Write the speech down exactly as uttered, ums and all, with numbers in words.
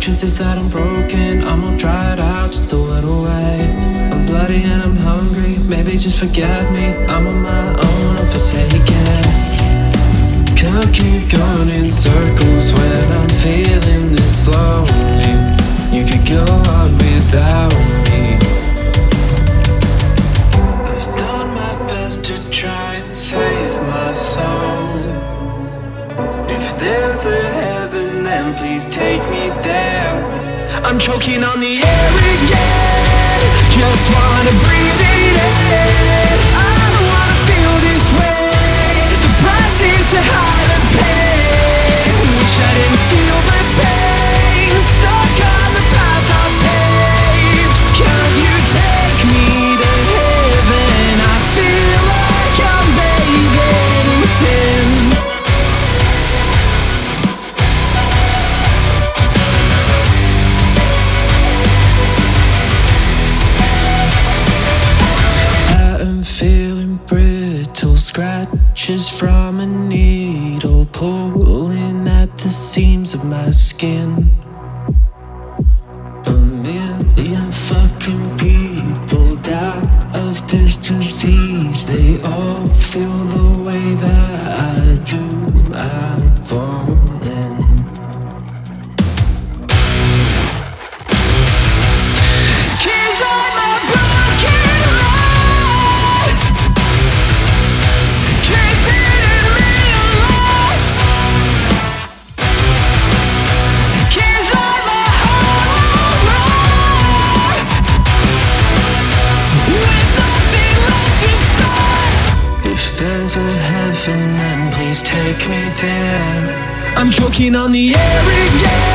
truth is that I'm broken, I'm all dried out, just throw it away. I'm bloody and I'm hungry, maybe just forget me. I'm on my own, I'm forsaken. Can't keep going in circles when I'm feeling this lonely. You could go on without me. I've done my best to try and save my soul. If there's a heaven, then please take me there. I'm choking on the air again, just wanna breathe it in. I don't wanna feel this way, the price is so high to pay. Wish I didn't feel the pain, stuck on the path I paved. Can you take me to heaven? I feel like I'm bathing in sin. Feeling brittle, scratches from a needle pulling at the seams of my skin. A million fucking people die of this disease. They all feel the way that I do. I'm falling. There's a heaven, then please take me there. I'm choking on the air again.